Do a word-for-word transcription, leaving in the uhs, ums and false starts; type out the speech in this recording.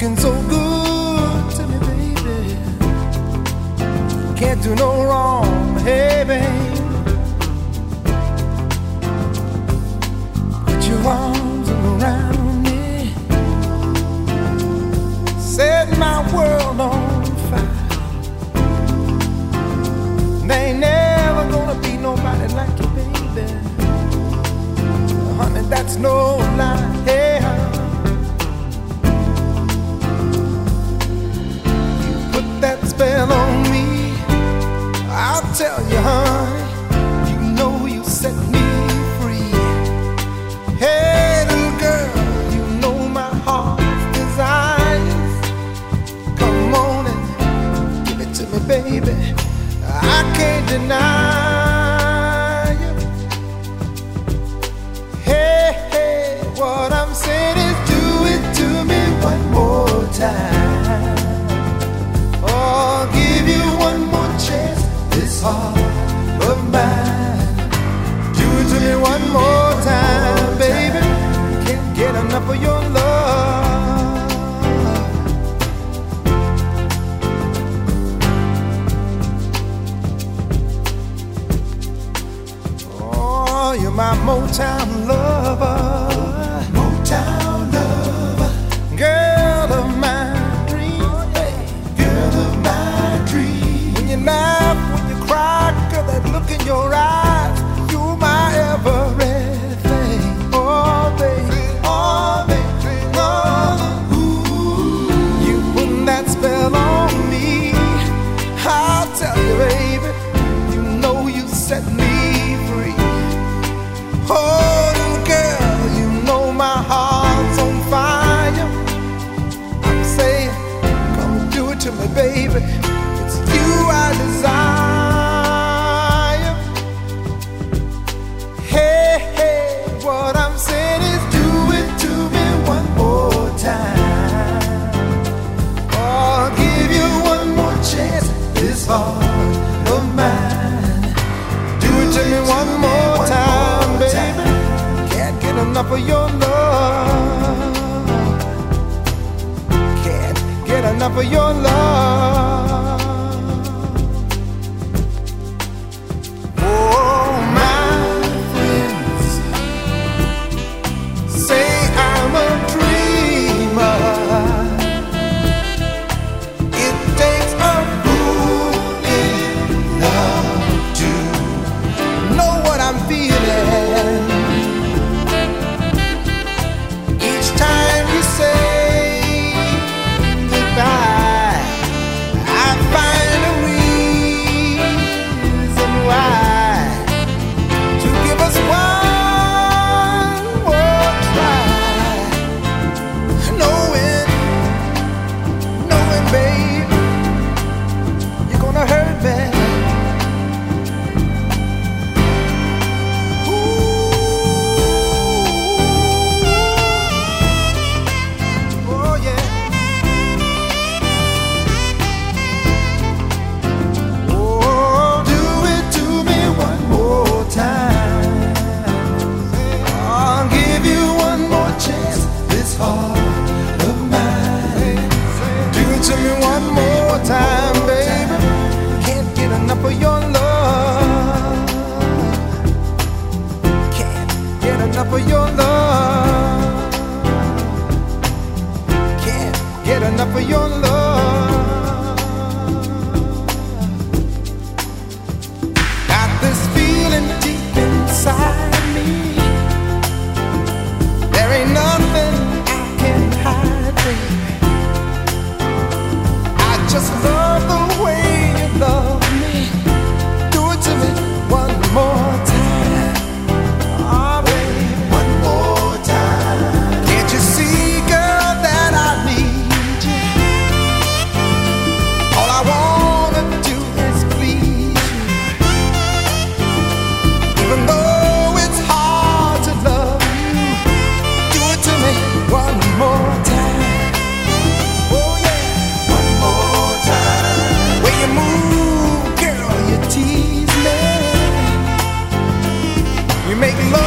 looking so good to me, baby. Can't do no wrong, hey, babe. Put your arms around me, set my world on fire. There ain't never gonna be nobody like you, baby. Honey, that's no lie, hey, honey. That spell on me, I'll tell you, honey, you know you set me free. Hey, little girl, you know my heart's desires. Come on and give it to me, baby. I can't deny you. Hey, hey, what I'm saying is do it to me one more time. I'll give you one more chance, this heart of mine. Do it to me one more time, baby. Can't get enough of your love. Oh, you're my Motown lover. Motown lover. Girl of mine. Laugh when you cry, girl, that look in your eyes, you're my everything. Oh, baby, oh, baby, oh, ooh. You put that spell on me, I'll tell you, baby, you know you set me free. Oh, little girl, you know my heart's on fire. I'm saying, come do it to me, baby. I desire. Hey, hey, what I'm saying is do it to me one more time. Oh, I'll give you one more chance, this heart of mine. Do it to me one more time, baby. Can't get enough of your love. Can't get enough of your love. Make love.